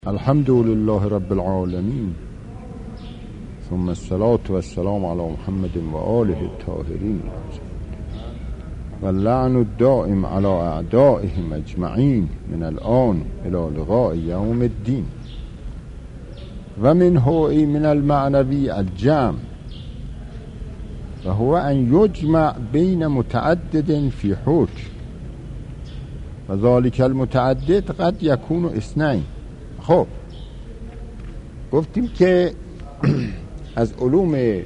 الحمد لله رب العالمين ثم الصلاة والسلام على محمد وآله الطاهرين واللعن الدائم على أعدائهم أجمعين من الآن إلى لقاء يوم الدين. ومنه أي من المعنوي الجمع، وهو أن يجمع بين متعدد في حكم، وذلك المتعدد قد يكون اثنين. خب گفتیم که از علوم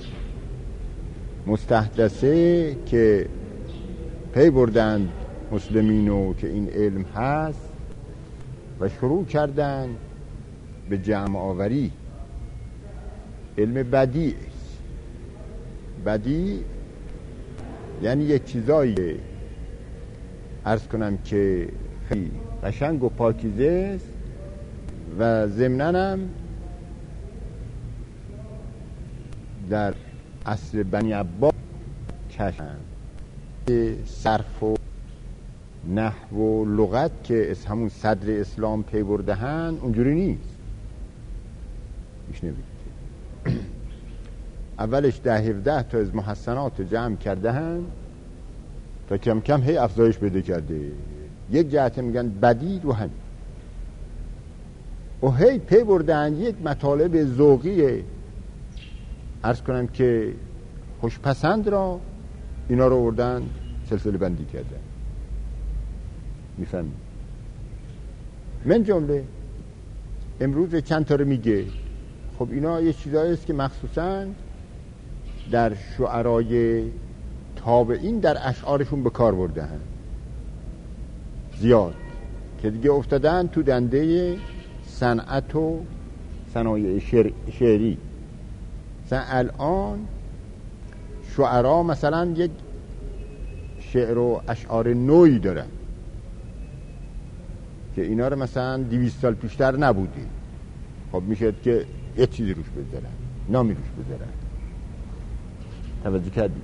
مستحدثه که پی بردند مسلمینو که این علم هست و شروع کردن به جمع آوری، علم بدیع است. بدیع یعنی یک چیزایی عرض کنم که خیلی قشنگ و پاکیزه است و ضمناً هم در عصر بنی عباس کشن صرف و نحو و لغت که از همون صدر اسلام پی بردهن اونجوری نیست. میشنوید اولش 10-17 تا از محسنات جمع کردهن تا کم کم هی افزایش بده کرده. یک جهت میگن بدید و همین و هی پی بردن یک مطالب ذوقی عرض کنم که خوشپسند را اینا رو بردن سلسله بندی کردن. میفهمید؟ من جمله امروز چند تا رو میگه. خب اینا یه چیزایی است که مخصوصا در شعرای تابعین در اشعارشون به کار بردن زیاد، که دیگه افتادن تو دنده صنعت و صنایع شعری. مثلا الان شعرا مثلا یک شعر و اشعار نوعی دارن که اینا رو مثلا 200 سال پیشتر نبوده. خب میشه که یه چیزی روش بذارن، نامی روش بذارن. توجه کردید؟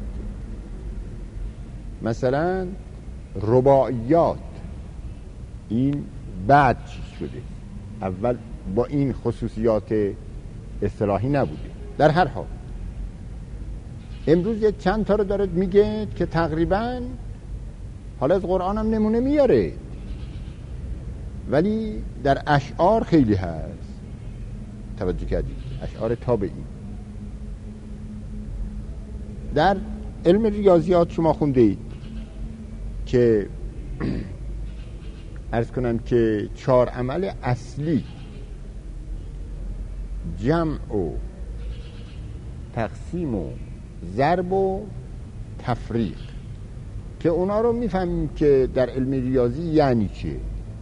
مثلا رباعیات این بعد چیز شده، اول با این خصوصیات اصطلاحی نبوده. در هر حال امروز یک چند تا رو داره میگه که تقریبا حالا از قرآن هم نمونه میاره، ولی در اشعار خیلی هست. توجه کردید؟ اشعار تابعی. در علم ریاضیات شما خونده اید که عرض کنم که 4 عمل اصلی، جمع و تقسیم و ضرب و تفریق، که اونا رو میفهمیم که در علم ریاضی یعنی چیه.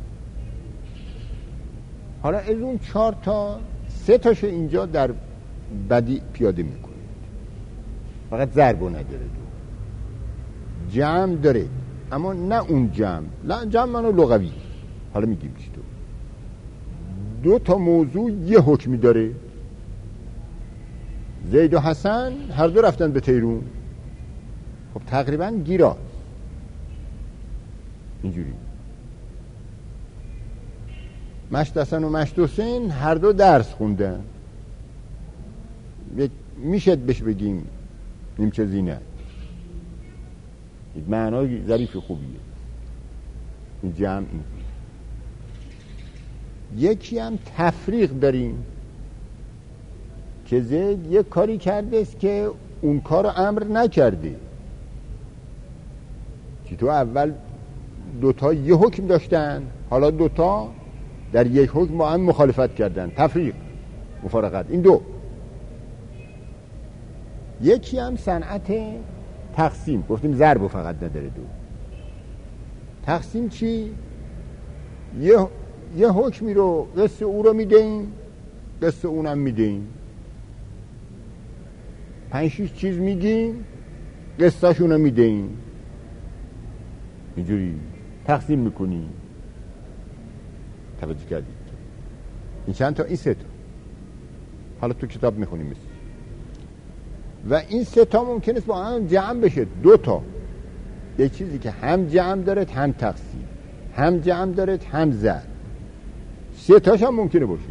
حالا از اون 4 تا 3 تاشو اینجا در بدیع پیاده میکنید. فقط ضرب نداره، جمع داره، اما نه اون جمع منو لغوی. حالا میگیم چی تو 2 تا موضوع یه حکمی داره. زید و حسن هر دو رفتن به تیرون. خب تقریبا گیراست اینجوری. مشت حسن و مشت حسین هر دو درس خوندن. میشد بهش بگیم نیمچه زینت. معنای ظریف خوبیه این جمع. این یکی هم تفریق داریم که زید یک کاری کرده است که اون کار رو امر نکرده. که تو اول 2 تا یه حکم داشتن، حالا 2 تا در یک حکم با هم مخالفت کردن. تفریق، مفارقت. این 2. یکی هم صنعت تقسیم. گفتیم ضرب فقط نداره 2. تقسیم چی؟ یه حکمی رو قصه او رو میدهیم، قصه اونم میدهیم. 5-6 چیز میگیم، قصه شونو میدهیم. اینجوری تقسیم میکنیم. توجه کردید؟ این چند تا؟ این 3 تا. حالا تو کتاب میخونیم مثل. و این 3 تا ممکنه است با هم جمع بشه. 2 تا یک چیزی که هم جمع داره هم تقسیم، هم جمع داره هم ضرب. 3 تاش هم ممکنه باشه.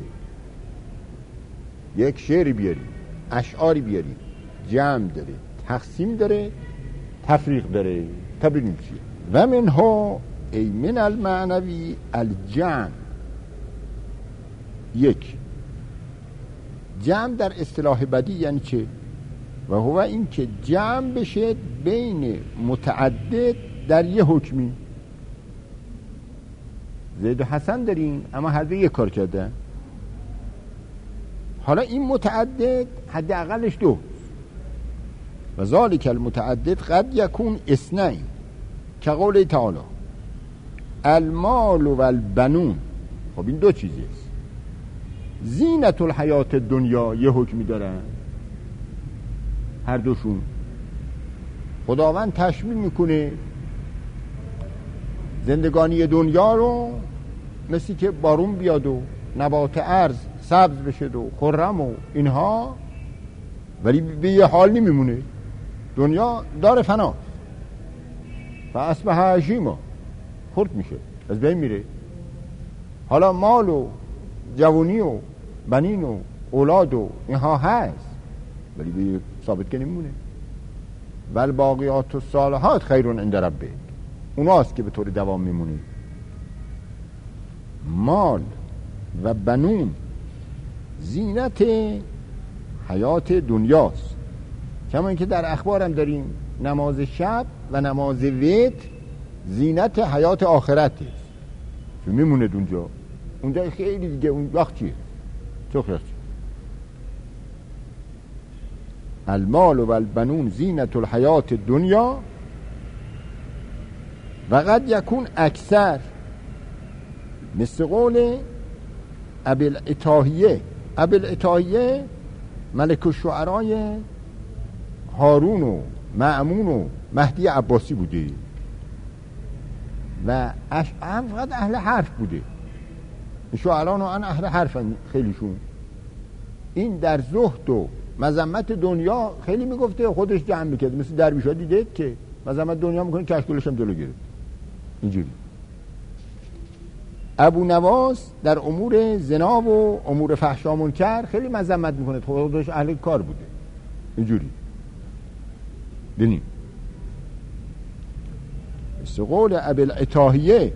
یک شعری بیاری، اشعاری بیاری، جمع داره، تقسیم داره، تفریق داره. تا ببینیم چیه. و منها ای من المعنوی الجمع. یک، جمع در اصطلاح بدی یعنی چه؟ و هو این که جمع بشه بین متعدد در یه حکمی. زید و حسن داریم اما هر دو یک کار کردن. حالا این متعدد حداقلش 2 و ذالک المتعدد قد یکون 2 که قول تعالی المال و البنون. خب این 2 چیزی است. زینت الحیات دنیا یه حکمی دارن، هر دوشون خداوند تشبیه میکنه زندگانی دنیا رو مثل که بارون بیاد و نبات ارض سبز بشه و خرم و اینها، ولی به یه حال نمیمونه. دنیا دار فنا و اصبح هشیما، خرد میشه، از بین میره. حالا مال و جوانی و بنین و اولاد و اینها هست ولی به ثابت که نمیمونه. ول باقیات الصالحات خیرون عند ربک، اوناست که به طور دوام میمونه. مال و بنون زینت حیات دنیاست. کما اینکه در اخبار هم داریم نماز شب و نماز وتر زینت حیات آخرت است، چون میمونه اونجا خیلی دیگه. اون وقت چیه؟ چه خیلی المال و البنون زینت الحیات دنیا و قد یکون اکثر، مثل قول ابوالعتاهیه. ابوالعتاهیه ملک الشعرای هارون و مأمون و مهدی عباسی بوده و هم فقط اهل حرف بوده. شعران اهل حرفن خیلیشون. این در زهد و مذمت دنیا خیلی میگفته، خودش جمع میکرد. مثل درویشا دیده که مذمت دنیا میکنه کشکولش هم جلو گرفت. اینجوری ابو نواس در امور زنا و امور فحشا منکر خیلی مذمت میکنه، خودش اهل کار بوده. اینجوری ببینیم مثل قول ابوالعتاهیه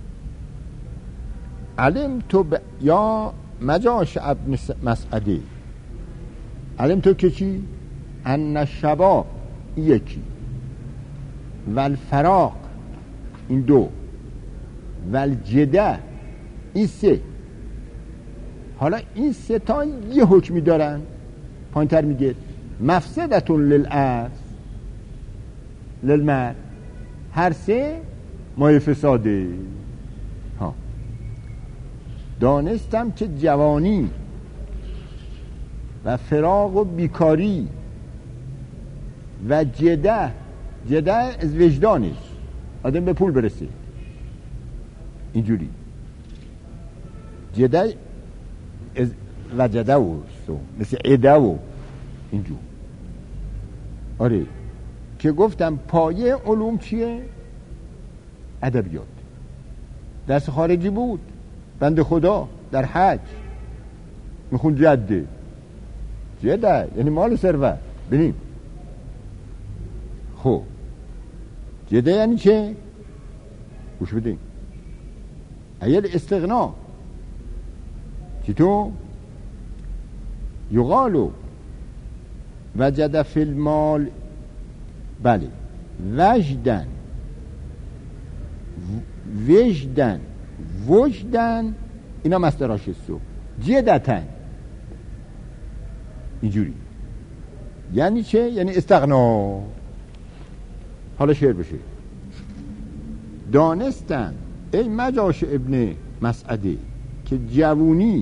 علم تو یا مجاش ابن مسعده. علم تو که چی؟ ان الشباب یکی و الفراق این 2 و الجده این 3. حالا این 3 تا یه حکمی دارن. پایین‌تر میگه مفسدتون للارض للمال، هر 3 مایه فساده. دانستم که جوانی و فراق و بیکاری و جده از وجدانش آدم به پول برسه. اینجوری جده از وجده و مثل عده و اینجور. آره که گفتم پایه علوم چیه؟ ادبیات. درس خارجی بود بنده خدا در حج میخون جده یعنی مال ثروت. ببینیم خب جده یعنی چه؟ گوش بدین. ایل استغنا چطور؟ یقالو وجد فی المال، بله، وجدن اینا مصدراش است. جدتن اینجوری یعنی چه؟ یعنی استغنا. حالا شعر بشه. دانستن ای مجاش ابن مسعده که جوونی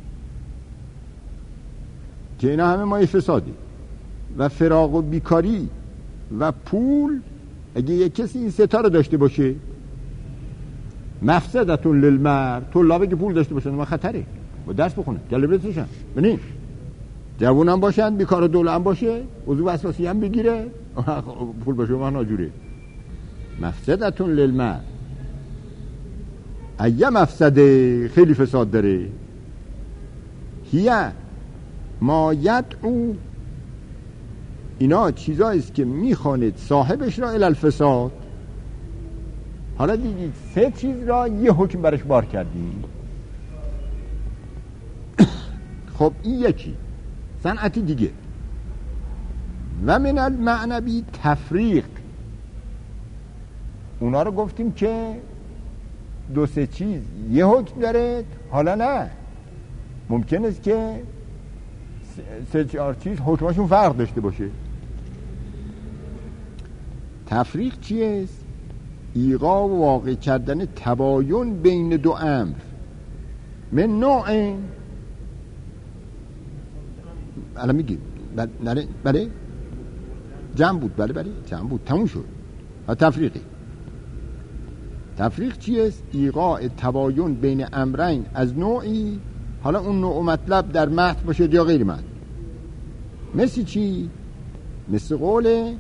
که اینا همه مایه فساده و فراق و بیکاری و پول، اگه یک کسی این 3 تا رو داشته باشه مفسدتون للمرد، طلابه که پول داشته باشن ما خطره با درس بخونن جلبرتشن. ببین جوون هم باشن، بیکار و دوله هم باشه، وضو اساسی هم بگیره، پول باشه ما ناجوره. مفسدتون للمرد ایه مفسده خیلی فساد داره. هیه ما یدعو، اینا چیزاییست که میخواند صاحبش را الی الفساد. حالا دیدید 3 چیز را یه حکم برش بار کردیم. خب این یکی صنعتی دیگه. و من المعنوی تفریق، اونا رو گفتیم که 2-3 چیز یه حکم داره. حالا نه، ممکن است که 3-4 چیز حکمشون فرق داشته باشه. تفریق چیه؟ ایقاع و واقع کردن تباین بین 2 امر من نوع. الان میگیم بله جمع بود، بله جمع بود، تموم شد. تفریق چیه؟ ایقاع تباین بین امرین از نوعی، حالا اون نوع مطلب در متن باشه یا غیر متن. مثل چی؟ مثل قول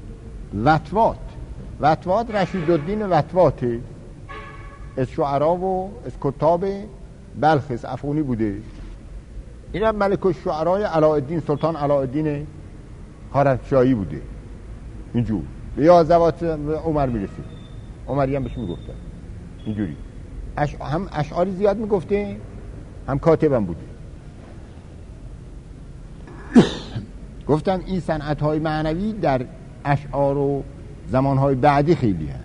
وطوات رشیدالدین وطواته، از شعرا و از کتاب بلخ افغانی بوده. این هم ملک الشعرای علاءالدین، سلطان علاءالدین خوارزمشاهی بوده. اینجور به یازدوات عمر میرسید، عمری هم بهش میگفتن اینجوری. هم اشعاری زیاد میگفته، هم کاتبم بوده. گفتم این صنعت‌های معنوی در اشعار و زمانهای بعدی خیلی هست.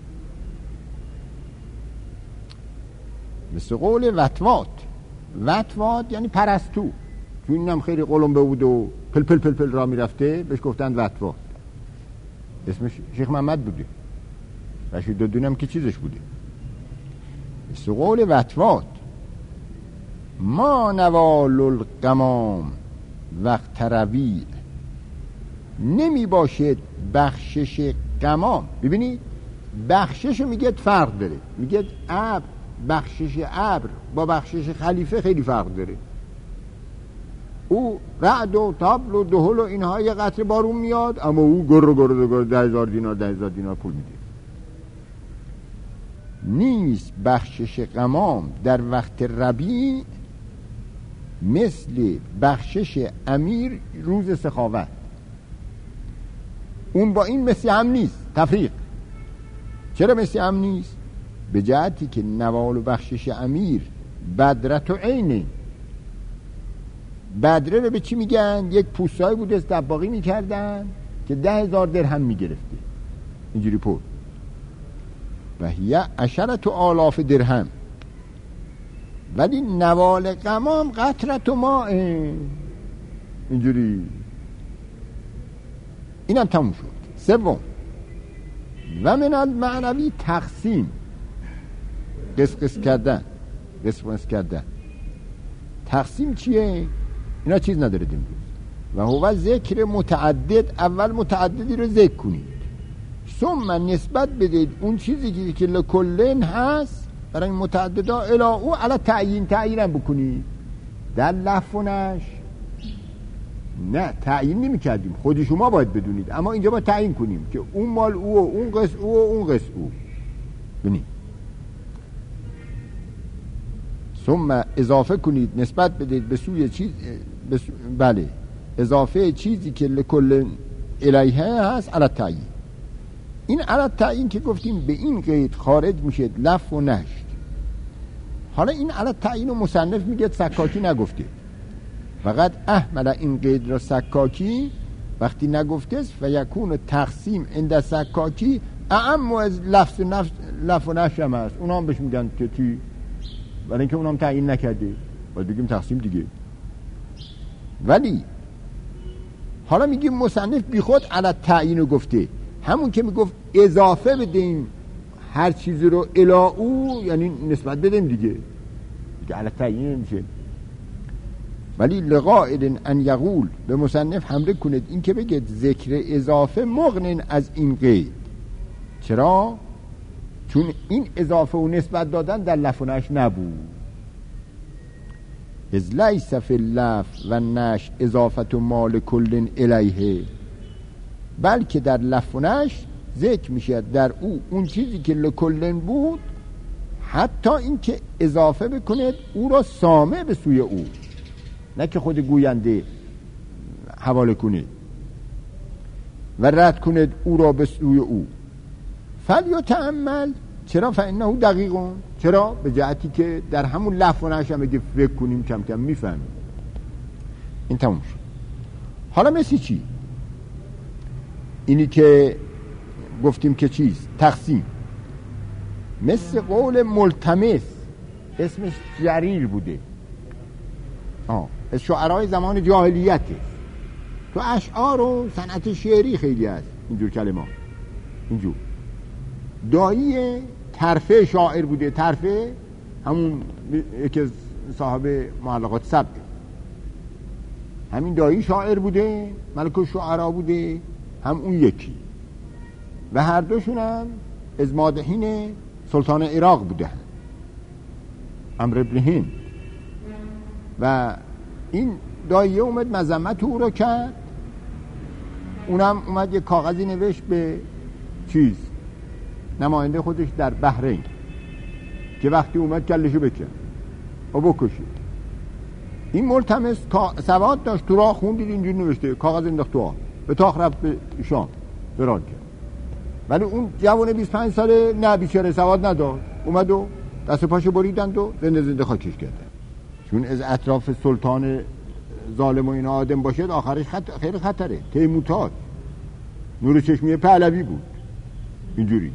مثل قول وطوات یعنی پرستو، چون اینم خیلی قلمبه بود و پل را میرفته، بهش گفتن وطوات. اسمش شیخ محمد بوده، رشیدالدین هم که چیزش بوده. مثل قول وطوات ما نوال القمام وقت روی، نمی باشد بخشش قمام. ببینید بخشش میگه فرق داره، میگه بخشش ابر با بخشش خلیفه خیلی فرق داره. او رعد و طبل و دهل و اینها یه قطره بارون میاد، اما او گر 10,000 دینار پول میده. نیست بخشش قمام در وقت ربیع مثل بخشش امیر روز سخاوت. اون با این مثل هم نیست. تفریق چرا مثل هم نیست؟ به جهتی که نوال و بخشش امیر بدرت و عینه. بدره رو به چی میگن؟ یک پوستایی بوده دباغی میکردن که 10,000 درهم میگرفته، اینجوری پول. و هیه 10,000 درهم. ولی نوال قمام قطرت و ماء، اینجوری. اینم تموم شد. 3 و من المعنوی تقسیم، قسمت کردن. تقسیم چیه؟ اینا چیز نداره امروز. و هو ذکر متعدد، اول متعددی رو ذکر کنید، ثم نسبت بدید اون چیزی که لکلن هست برای متعددا الی او علی تعیین هم بکنید. در لفظش نه تعیین نمی کردیم، خودی شما باید بدونید، اما اینجا ما تعیین کنیم که اون مال او و اون قص او و اون قص او. ببینید ثم اضافه کنید، نسبت بدید به سوی چیز بله اضافه چیزی که لکل الیه هست علی تعیین. این علی تعیین که گفتیم به این قید خارج میشه لف و نشت. حالا این علی تعیین و مصنف میگه سکاکی نگفته، فقط احمل این قید را سکاکی وقتی نگفته است و یکون تقسیم عند سکاکی اعم از لف و نشت هم هست. اونا هم بهش میگن که چی؟ برای اینکه اونا هم تعیین نکرده باید بگیم تقسیم دیگه. ولی حالا میگیم مصنف بی خود علی تعیین رو گفته، همون که میگفت اضافه بدیم هر چیزی رو الی او، یعنی نسبت بدیم دیگه علی تعیین میشه. ولی لقائل ان یقول، به مصنف حمله کنید این که بگید ذکر اضافه مغنن از این قید. چرا؟ چون این اضافه و نسبت دادن در لف و نشت نبود. از لیس فی اللف و نشت اضافت و مال کلن الیه، بلکه در لف و نشت ذکر میشه در او اون چیزی که لکلن بود حتی این که اضافه بکنید او را سامع به سوی او، نه که خود گوینده حواله کنید و رد کنید او را به سوی او. فلیتأمل، چرا؟ فانه دقیقون، چرا؟ به جهتی که در همون لفظ و نشم اگه فکر کنیم کم کم میفهمیم. این تموم شد. حالا مثل چی؟ اینی که گفتیم که چیز تقسیم، مثل قول ملتمس، اسمش جریر بوده، از شعرهای زمان جاهلیته. تو اشعار و صنعت شعری خیلی هست اینجور کلمات. اینجور دایی طرفه شاعر بوده. طرفه همون یکی از صاحب معلقات سبت، همین دایی شاعر بوده، ملک الشعرا بوده، هم اون یکی، و هر دوشون هم از مادحین سلطان عراق بوده، عمرو بن هند. و این داییه اومد مذمت او را کرد، اونم اومد یک کاغذی نوشت به چیز نماینده خودش در بحرین که وقتی اومد کلشو بکن و بکشید. این ملتمس سواد داشت، تو راه خوندید اینجوری نوشته، کاغذ انداخت تو آب، به تاخ رفت به شام فرار کرد. ولی اون جوان 25 ساله نه، بیچاره سواد نداشت، اومد و دست پاشو بریدند و زنده خاکش کردن. چون از اطراف سلطان ظالم و این آدم باشه آخرش خیلی خطره. تیمورتاج نور چشمی پهلوی بود اینجوری،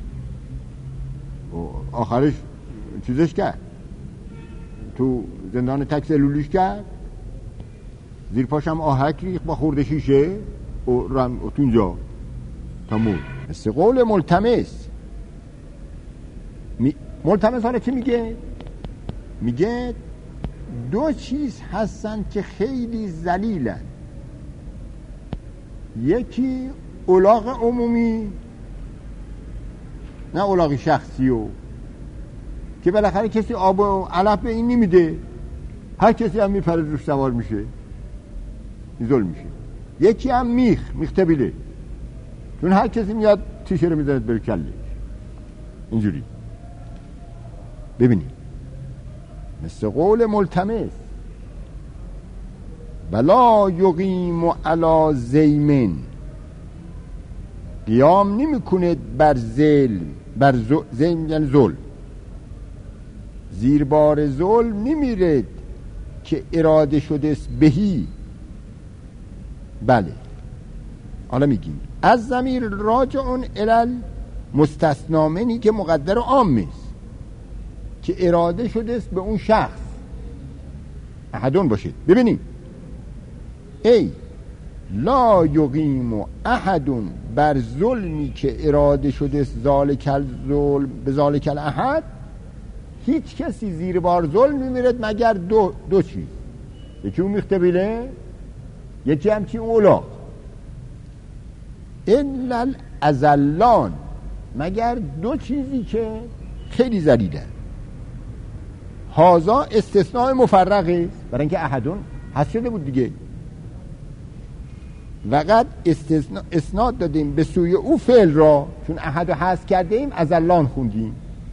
آخرش چیزش کرد، تو زندان تکسلولیش کرد، زیر پاشم آهک ریخت با خورده شیشه و تو اینجا تموم. مثل قول ملتمس. ملتمس حالا چی میگه؟ میگه دو چیز هستن که خیلی ذلیلن، یکی الاغ عمومی، نه الاغ شخصی، و که بالاخره کسی آب و علف به این نمیده، هر کسی هم میپره روش سوار میشه، ظلم میشه. یکی هم میخ طبیله، چون هر کسی میاد تیشه رو میزند بر کلش اینجوری. ببینید مثل قول ملتمس، بلا یقیم علی زیمن، قیام نمی کند بر ظلم، بر ظلم یعنی ظلم، زیر بار ظلم نمیرد که اراده شده است بهی. بله حالا میگیم از ضمیر راجعون الی مستثنا منی که مقدر عام است، که اراده شده است به اون شخص احدون باشید. ببینید ای لا یقیم احدون بر ظلمی که اراده شده است ذالک الظلم به ذالک الاحد، هیچ کسی زیر بار ظلم نمیرد مگر دو چیز، یکی اون میختبیله، یکی همچی اولا، الا الازلان، مگر دو چیزی که خیلی ذلیلن. هازا استثناء مفرقه است، برای اینکه احدون حذف شده بود دیگه، وقت اسناد دادیم به سوی او فعل را، چون احد رو حذف کرده ایم ازلان خوندیم.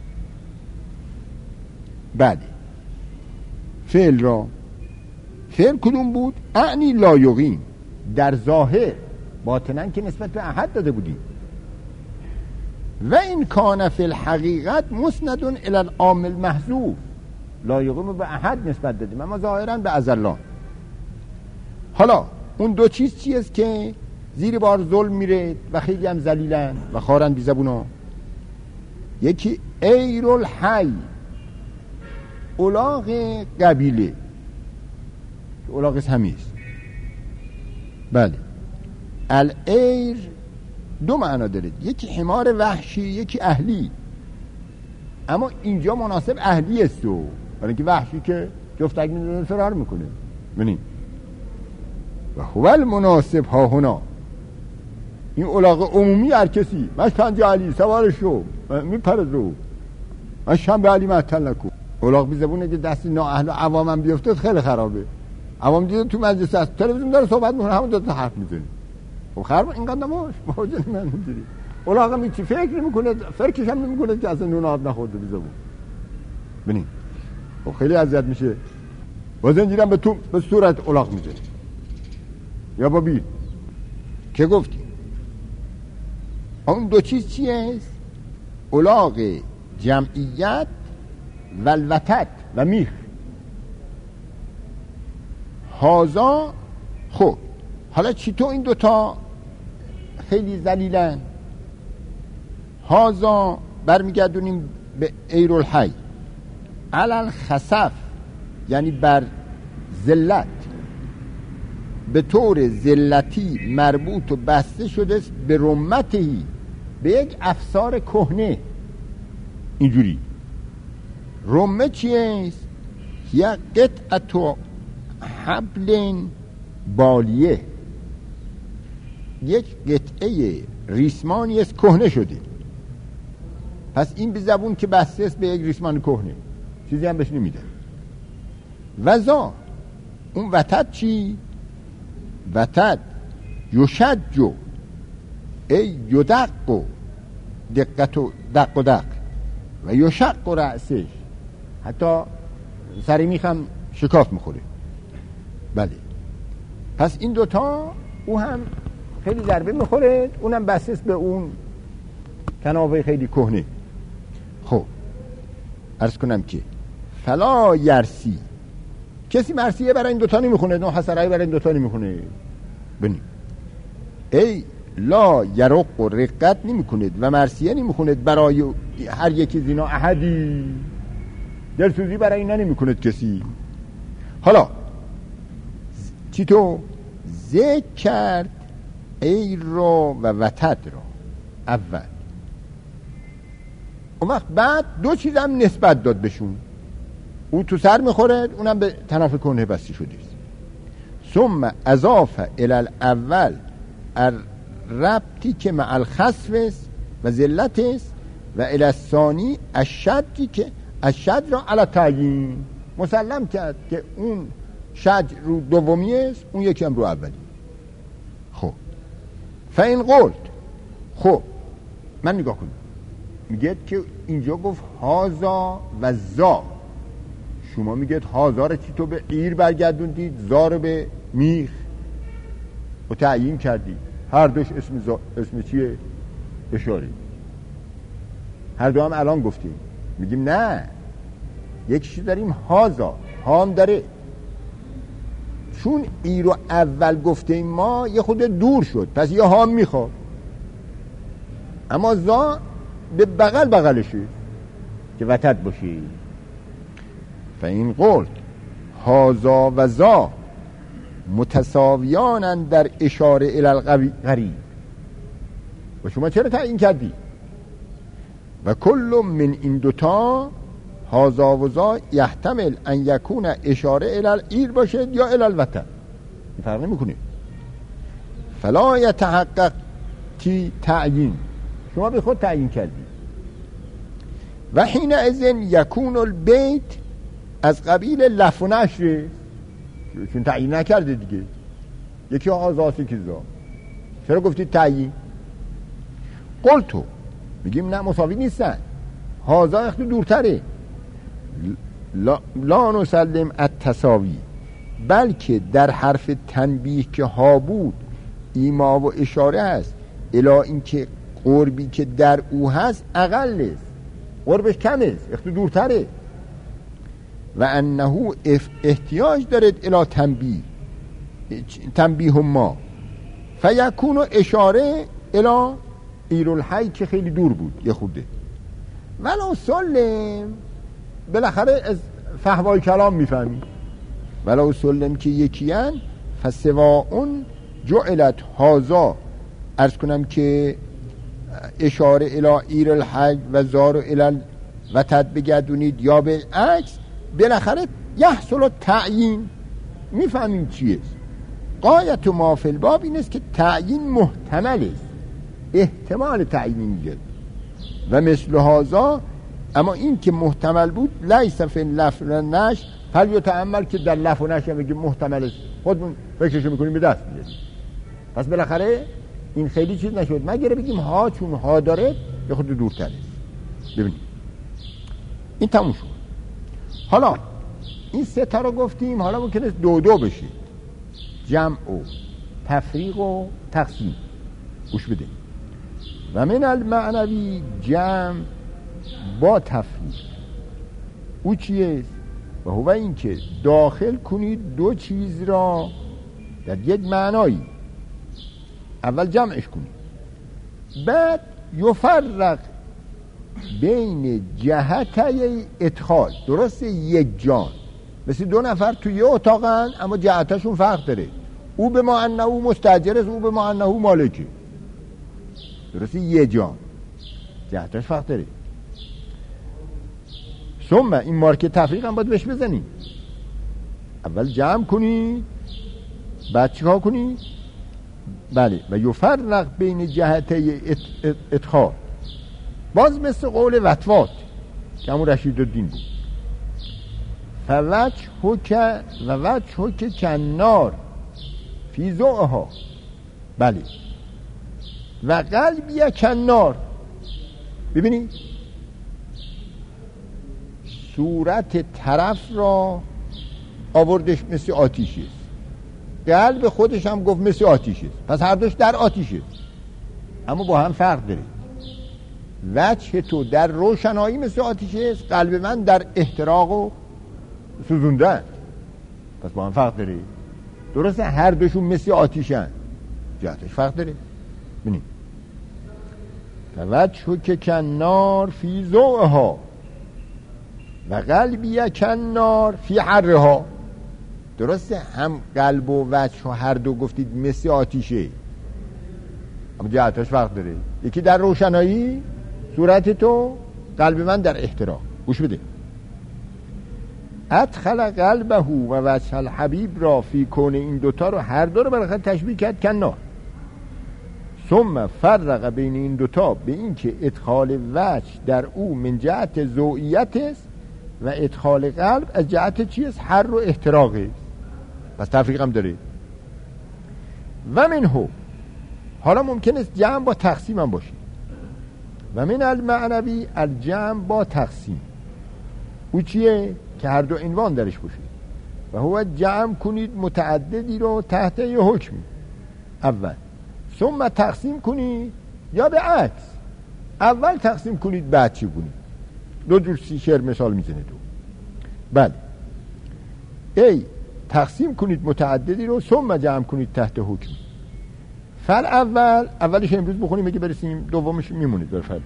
بعد فعل را، فعل کدوم بود؟ اعنی لا یقیم، در ظاهر، باطناً که نسبت به احد داده بودیم. و این کان فی الحقیقت مسندون الی العامل محذوف، لا یقیم به احد نسبت دادیم اما ظاهراً به ازلان. حالا اون دو چیز چیست که زیر بار ظلم میره و خیلی هم ذلیلن و خارن بی زبونا؟ یکی ایر الحی، الاغ قبیله، الاغ همیست. بله الایر دو معنا داره، یکی حمار وحشی، یکی اهلی، اما اینجا مناسب اهلی است، برای اینکه وحشی که جفتک میدونه فرار میکنه. ببینید و هو المناسب ها هنا، این الاغ عمومی هر کسی، من پنج علی سوارش شو میپرد رو، من شنبه علی معطل نکن. الاغ بی زبونه که دستی نااهل و عوامم بیفتد خیلی خرابه. عوام دیده تو مجلس هست، تلویزیون داره صحبت میکنه، همون دو تا حرف میزنه، خب خراب اینقدر نماش موجود من اینجوری. الاغ هم هیچی فکر نمیکنه، فرکش هم نمیکنه که اصلا نون آب نخورده بی زبون. ببین خب خیلی اذیت میشه، با زنجیرم به صورت الاغ میزنه. یا با بیر که گفتی اون دو چیز چیه؟ الاغ جمعیت و الوتد و میخ. هازا خب حالا چی تو این دوتا خیلی ذلیلن؟ هازا برمیگردونیم به ایرالحی علل خسف، یعنی بر ذلت، به طور ذلتی مربوط و بسته شده به رمتهی، به یک افسار کهنه. اینجوری رمه چیه؟ یا قطعه حبل بالیه، یک قطعه ریسمانی است کهنه شده. پس این به زبون که بسته است به یک ریسمان کهنه، چیزی هم بهش نمیده. وزا اون وتد چی؟ وتد یشجو ای یدق و دقت و دق و دق و یشق و رأسش، حتی سر میخم شکاف میخوره. بله پس این دوتا او هم خیلی ضربه میخوره، اونم بسته است به اون کناوه خیلی کهنه. خب عرض کنم که فلا یرسی، کسی مرسیه برای این دوتا نمیخونه، نو حسرهی برای این دوتا نمیخونه. ببین ای لا یرق و رقت نمیکنید و مرسیه نمیکنید برای هر یکی از اینا احدی، دلسوزی برای اینا نمیکنید کسی. حالا چی تو ذکر کرد ای را و وتد را اول، اون وقت بعد دو چیز هم نسبت داد بهشون، اون تو سر میخوره، اونم به طرف کنه بسته شده است. ثم اضاف الی الاول ربطی که مع الخسف است و ذلت است و الی الثانی الشدی که الشد را علی تعیین مسلم کرد که اون شد رو دومی است، اون یکی هم رو اولی. خب فاین قلت، خب من نگاه کنم میگه که اینجا گفت هازا و زا، شما میگید هازا رو چی تو به ایر برگردوندید، زا رو به میخ و تعیین کردید. هر دوش اسم چیه؟ اشاره. هر دو هم الان گفتیم. میگیم نه، یکیشو داریم هازا، هام داره، چون ای رو اول گفتیم ما یه خود دور شد، پس یه هام میخواد، اما زا به بغلشه که وتد باشی. فاین قلت هازا و زا متساویانن در اشاره الی القریب، و شما چرا تعیین کردی؟ و کل من این دوتا هازا و زا یحتمل ان یکون اشاره الی الایر باشد یا الی الوتد، فرق نمیکنه. فلا یتحقق تی تعیین، شما به خود تعیین کردی. و حین اذن یکون البیت از قبیل لف و نشر، چون تعیین نکرده دیگه، یکی هازاست یکی زا، چرا گفتید تعیین؟ قلتو، میگیم نه مساوی نیستن، هازا اختی دورتره. لا نسلم التساوی، بلکه در حرف تنبیه که ها بود ایما و اشاره است الا اینکه قربی که در او هست اقل است، قربش کم است، اختی دورتره. و انه احتیاج دارد الی تنبیه ما فیکون اشاره الی ایرالحی که خیلی دور بود یه خوده. ولو سلم، بالاخره از فهوای کلام میفهمی، ولو سلم که یکیان فسواء جعلت هازا، عرض کنم که اشاره الی ایرالحی و زار الی وتد بگردونید یا به عکس، بالاخره یحصل تعیین، میفهمیم چیه. غایت ما فی الباب این است که تعیین محتمل است، احتمال تعیین میگه و مثل هازا، اما این که محتمل بود لیس فی لفظ و نشر فل یتأمل، که در لفظ و نشر میگه محتمل است، خودمون فکرشو میکنیم به دست میاریم. پس بالاخره این خیلی چیز نشد، مگر بگیم ها چون ها داره یه خود دورتر است. ببینید این تموم شد. حالا این سه تا رو گفتیم، حالا ممکنه دو بشه، جمع و تفریق و تقسیم. گوش بده. و من المعنوی جمع با تفریق او چیه؟ و هو این که داخل کنید دو چیز را در یک معنایی، اول جمعش کنید، بعد یفرق بین جهتای ادخال. درسته یک جان مثل دو نفر توی یه اتاقن اما جهتاشون فرق داره، او به ما انه مستاجر است، او به ما انه مالکه. درسته یه جان جهتاش فرق داره. ثم این مارک تفریق هم باید بهش بزنیم، اول جمع کنی بعد چیکار کنی؟ بله. و یفرق بین جهتای ادخال، باز مثل قول وطوات که همون رشید الدین بود. وجه که کنار فی ذوقها، بله. و قلبی کنار، ببینید صورت طرف را آوردش مثل آتیشی است، قلب خودش هم گفت مثل آتیشی است، پس هر دوش در آتیشه اما با هم فرق داره. وجه تو در روشنایی مثل آتیشه است، قلب من در احتراق و سوزوندن، پس با هم فرق داره. درسته هر دوشون مثل آتیشن، جهتش فرق داره. ببینید وجه که کنار فی ذوقها و قلبی کنار فی حرها. درسته هم قلب و وجه هر دو گفتید مثل آتیشه اما جهتش فرق داره، یکی در روشنایی صورت تو، قلب من در احتراق. گوش بده. ادخل قلبه و وجه الحبیب را فی کون، این دوتا رو هر دو رو بالاخره تشبیه کرد کنار. ثم فرق بین این دوتا به این که ادخال وجه در او من جهت ذوقیت است و ادخال قلب از جهت چی است؟ حر و احتراق است. پس تفریق هم داره. و منه، حالا ممکن است جمع با تقسیم هم باشه. و من المعنوی الجمع با تقسیم او چیه؟ که هر دو عنوان درش باشه. و هو جمع کنید متعددی رو تحت یه حکم اول، ثم تقسیم کنید، یا به عکس اول تقسیم کنید بعد چی کنید. دو جور شعر مثال میزنه دو. بله. ای تقسیم کنید متعددی رو ثم جمع کنید تحت حکم. فل اولش امروز بخونیم اگه برسیم دومش میمونید بر فردا.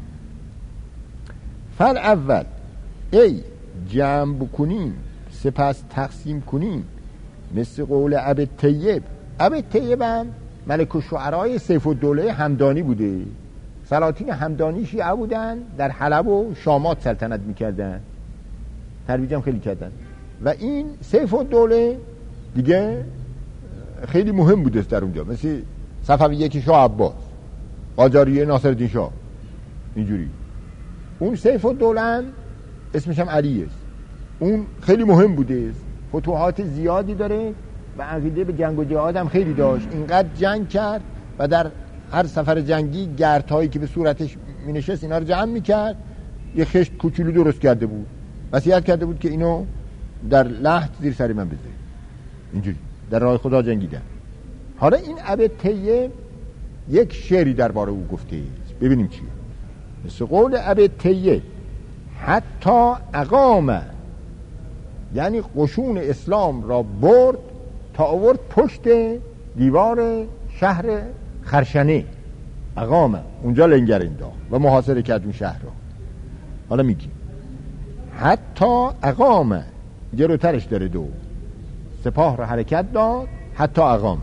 فل اول ای جمع بکنیم سپس تقسیم کنیم، مثل قول ابی طیب. ابی طیب هم ملک الشعرای سیف الدوله همدانی بوده. سلاطین همدانی شیعه بودن، در حلب و شامات سلطنت میکردن، ترویج هم خیلی کردن. و این سیف الدوله دیگه خیلی مهم بوده در اونجا، مثل صفویه که شاه عباس، قاجاریه ناصرالدین شاه، اینجوری. اون سیف الدوله هم اسمش هم علی است، اون خیلی مهم بوده، فتوحات زیادی داره و عقیده به جنگ و جهاد هم خیلی داشت. اینقدر جنگ کرد و در هر سفر جنگی گردهایی که به صورتش می نشست اینا رو جمع می کرد، یه خشت کوچولو درست کرده بود، وصیت کرده بود که اینو در لحد زیر سر من بذارید، اینجوری در راه خدا جنگیدن. حالا این ابی طیب یک شعری درباره او گفته، ببینیم چیه. مثل قول ابی طیب حتی اقامه، یعنی قشون اسلام را برد تا آورد پشت دیوار شهر خرشنه، اقامه اونجا لنگر انداخت و محاصره کرد اون شهر را. حالا میگیم حتی اقامه جلوترش داره دو، سپاه را حرکت داد حتی اقامه.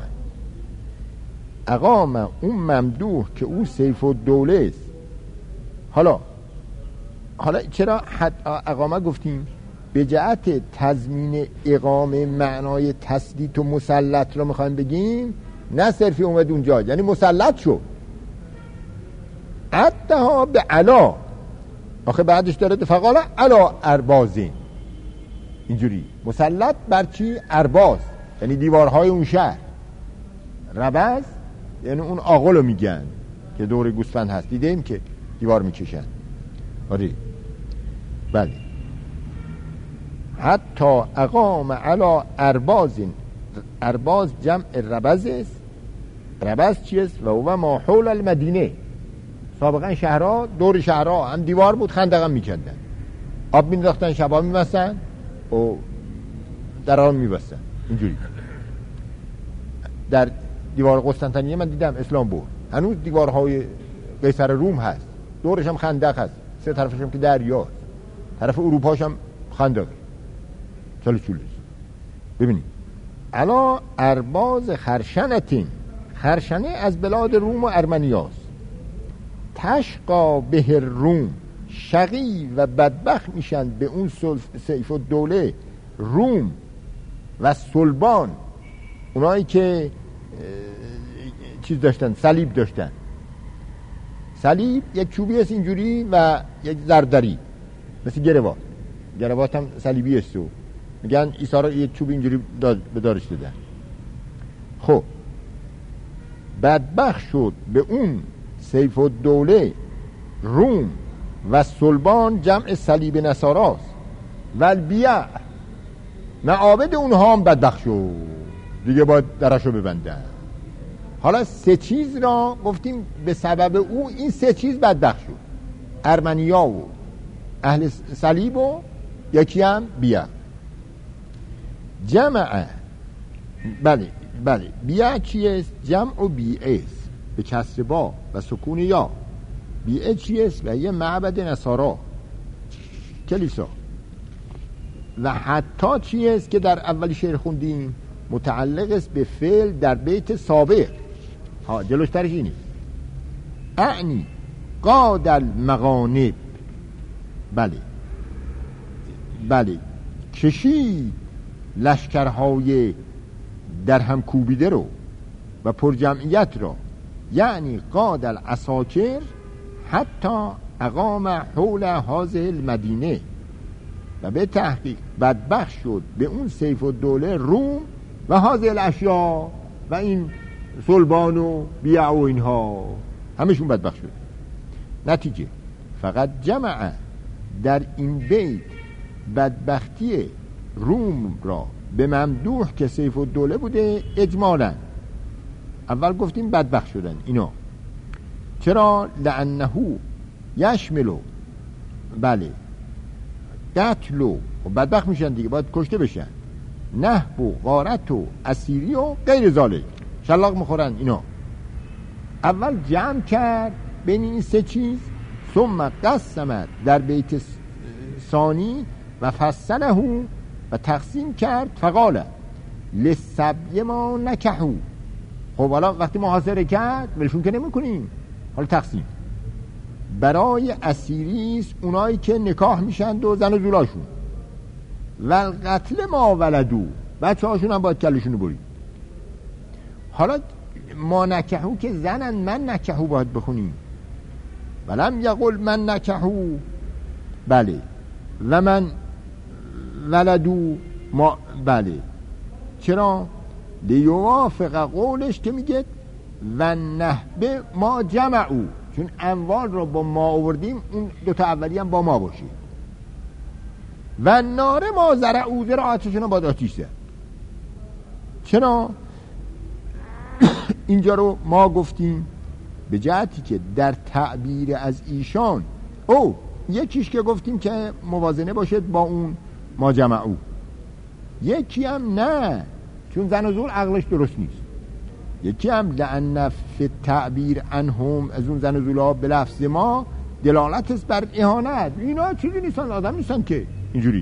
اقامه اون ممدوح که او سیف الدوله است. حالا چرا اقامه گفتیم؟ به جهت تضمین اقامه معنای تسلیط و مسلط رو میخوایم بگیم، نه صرفی اومد اونجا یعنی مسلط شد. عدها به علا، آخه بعدش داره فقاله علا اربازین، اینجوری مسلط بر چی؟ ارباز، یعنی دیوارهای اون شهر. ربز یعنی اون آغلو میگن که دور گوسفند هست، دیدیم که دیوار میکشن. آره بله. حتی اقام علی ارباز. ارباز جمع ربز است. ربز چیست؟ و هو ما حول المدینه. سابقا شهرها دور شهرها هم دیوار بود، خندق هم میکردن، آب مینداختن، شبا میبستن و درها میبستن. اینجوری در دیوار قسطنطنیه من دیدم اسلام بود، هنوز دیوارهای قیصر روم هست، دورش هم خندق هست، سه طرفش هم که دریا، طرف اروپاش هم خندق. چلو چولوست. ببینید علا ارباز خرشنتین. خرشنه از بلاد روم و ارمنیاست. تشقا به روم. شقی و بدبخت میشن به اون سیف الدوله روم و صلبان، اونایی که چیز داشتن، صلیب داشتن. صلیب یک چوبی است اینجوری و یک زردری مثل گروات هم صلیبی است. میگن عیسی را یک چوب اینجوری به دارش دادن. خب بدبخت شد به اون سیف الدوله روم و صلبان جمع صلیب نصاراست. و البیع معابد اونها هم بدبخت شد دیگه، باید درشو ببندن. حالا سه چیز را گفتیم به سبب او این سه چیز بدبخت شد، ارمنیا و اهل صلیب و یکی هم بیع. جمع بله بیع چیست؟ جمع بیعه است به کسر با و سکون یا. بیعه چیست؟ و یه معبد نصارا، کلیسا. و حتی چیست که در اولی شعر خوندیم متعلق است به فعل در بیت سابق. ها جلوش ترش اینه، اعنی قاد المغانب. بله کشی لشکرهای در هم کوبیده رو و پر جمعیت را، یعنی قاد العساکر حتی اقام حول هذه المدینه. و به تحقیق بدبخت شد به اون سیف الدوله روم و هذه الاشیا و این صلبان و بیع و اینها همشون بدبخت شد. نتیجه فقط جمع در این بیت بدبختی روم را به ممدوح که سیف الدوله بوده اجمالا. اول گفتیم بدبخت شدن اینا. چرا؟ لانه یشملو قتلو، بدبخت میشن دیگه، باید کشته بشن، نهب و غارت و اسیری و غیر ذالک، شلاق میخورن اینا. اول جمع کرد بین این سه چیز، ثم قسم در بیت ثانی و فصله و تقسیم کرد. فقال لسبی ما نکحو. خب حالا وقتی محاصره کرد ولشون که نمی کنیم، حالا تقسیم برای اسیریست اونایی که نکاح میشند و زن و زولاشون، و القتل ما ولدو، بچه هاشون هم باید کلشونو برید. حالا ما نکحو که زنن، من نکحو باید بخونیم. ولم یقل من نکحو، بله، و من ولدو ما، بله. چرا؟ لیوافق قولش که میگه و نهبه ما جمعو، چون اموال رو با ما آوردیم، اون دوتا اولی هم با ما باشید. و ناره ما زرعو، زراعتشون رو با آتیش زد. چرا اینجا رو ما گفتیم؟ به جهتی که در تعبیر از ایشان یکیش که گفتیم که موازنه باشد با اون ما جمعو، یکی هم نه، چون زن و زول عقلش درست نیست. یکی هم لأن فی تعبیر عنهم، از اون زن و زولها به لفظ ما دلالت است بر اهانت. اینا چیزی نیستن، آدم نیستن که اینجوری.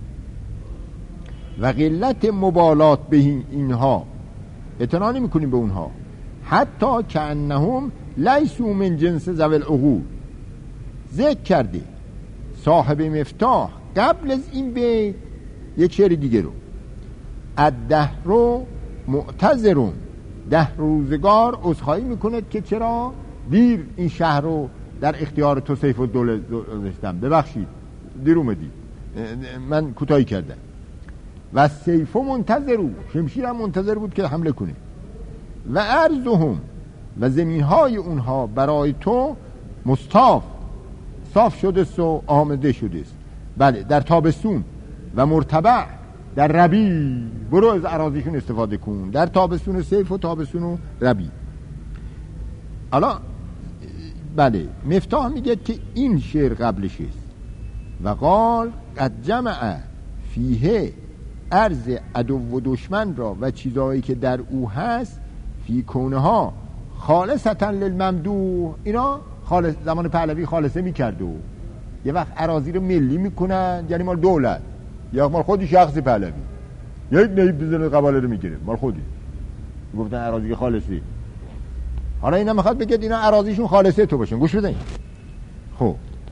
و قلت مبالات به اینها، اعتنا نمی کنیم به اونها. حتی که انهم لیسوا من جنس ذوی العقول. ذکر کرده صاحب مفتاح قبل از این بیت یک شعر دیگه رو، الدهر معتذرون، ده روزگار عذرخواهی میکنه که چرا دیر این شهر رو در اختیار تو سیف الدوله داشتم، ببخشید دیر اومدی، من کوتاهی کردم. و سیف منتظرو، شمشیرم منتظر بود که حمله کنه. و ارضهم، و زمینهای اونها برای تو مستاف، صاف شده است و آمده شده است، بله، در تابستون. و مرتبع در ربیع، برو از اراضیشون استفاده کن در تابستون صیف و تابستون و ربیع. حالا بله مفتاح میگه که این شعر قبلش است و قال قد جمع فیه عرض عدو و دشمن را و چیزایی که در او هست فی کونها خالصتا للممدوح. اینا زمان پهلوی خالصه میکرد و یه وقت اراضی رو ملی میکنن، یعنی مال دولت، یا مال خودی شخص پهلوی، یک نهیب بزنه قباله رو میگیره مال خودی، گفتن اراضی خالصی. حالا اینا میخواد بگه اینا اراضیشون خالصه تو باشن. گوش بدین. خب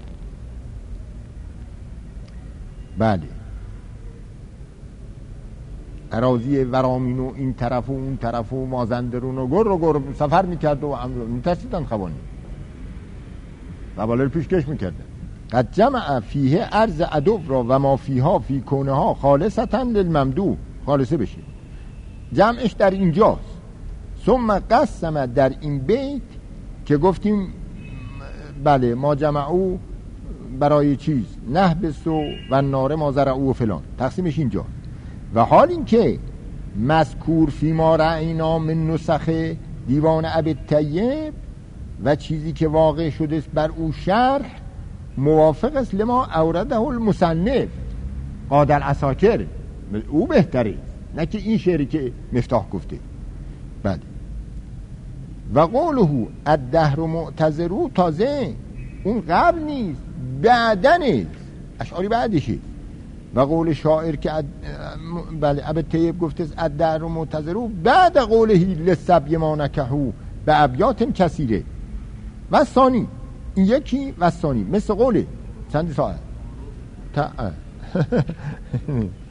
بله اراضی ورامین و این طرف و اون طرف و مازندرون و گر سفر میکرد و میترسیدن خوانی قباله رو پیشکش میکردن. قد جمع فیه عرض عدو را و ما فیها فی کونها خالصتا للممدوح، خالصه بشه. جمعش در اینجاست. ثم قسم در این بیت که گفتیم بله ما جمعو برای چیز نحبسو و ناره ما زرعو و فلان، تقسیمش اینجا. و حال این که مذکور فی ما رعینا من نسخ دیوان ابی طیب و چیزی که واقع شده بر او شرح موافق است لما اورده المصنف قادر عساکر، او بهتره نه که این شعری که مفتاح گفته. بله و قوله الدهر معتذرو، تازه اون قبل نیست بعدن است، اشعاری بعدشه. و قول شاعر که بله ابی طیب گفته الدهر معتذرو بعد قوله للسبی ما نکحو به ابیات کثیره. و ثانی این یکی و ثانی مثل قوله چند ساعت